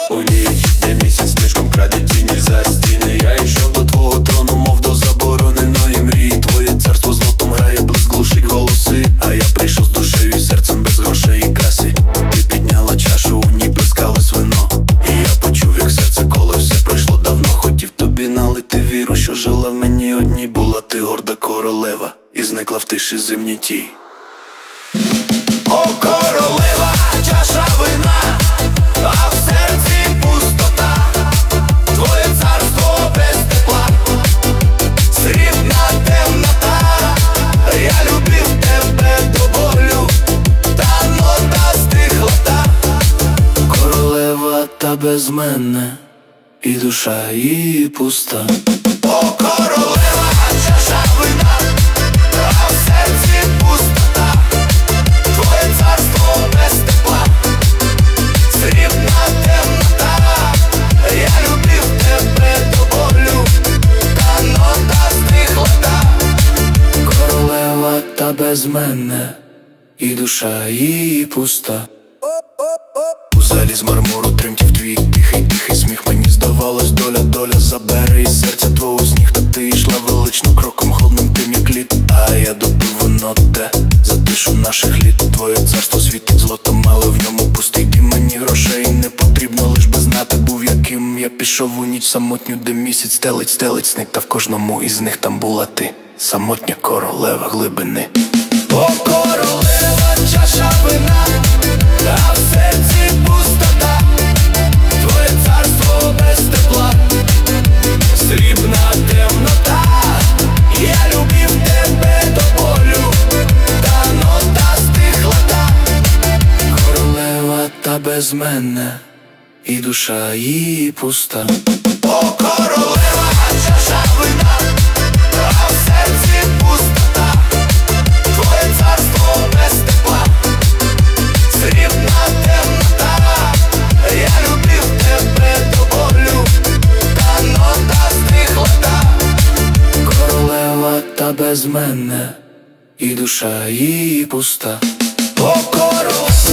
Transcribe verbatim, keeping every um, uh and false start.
У ніч, де місяць слишком краде тіні за стіни. Я йшов до твого трону, мов до забороненої мрії. Твоє царство злотом грає, блиск глушить голоси. А я прийшов з душею і серцем без грошей і краси. Ти підняла чашу, у ній плескалось вино. І я почув, як серце коло, все пройшло давно. Хотів тобі налити віру, що жила в мені одній. Була ти горда королева і зникла в тиші зимній тій. О, королева, чаша вина, а в серці пустота. Твоє царство без тепла, срібна темнота. Я любив тебе до болю, та нота стихла та. Королева та без мене, і душа її пуста. О, королева, чаша вина, а в серці пустота. Твоє царство без тепла, срібна темнота. Я любив тебе до болю, та нота стихла та. Королева та без мене, і душа її пуста. У залі з мармуру тремтів твій тихий, тихий сміх. Мені здавалось, доля, доля забере із серця твого сніг. Та ти йшла велично кроком холодним тим, як лід. А я допив воно те за тишу наших літ. Твоє царство світить злотом, але в ньому пустий дім. Мені грошей не потрібно, лиш би знати був яким. Я пішов у ніч самотню, де місяць стелить, стелить сник. Та в кожному із них там була ти, самотня королева глибини. О, королева, чаша вина, а в серці пустота. Твоє царство без тепла, срібна темнота. Я любив тебе до болю, та нота стихла та. Королева та без мене, і душа її пуста. О, королева, чаша вина, а в серці пустота. Твоє царство без тепла, срібна темнота. Я любив тебе до болю, та нота стихла та. Королева та без мене, і душа її пуста. О, королева.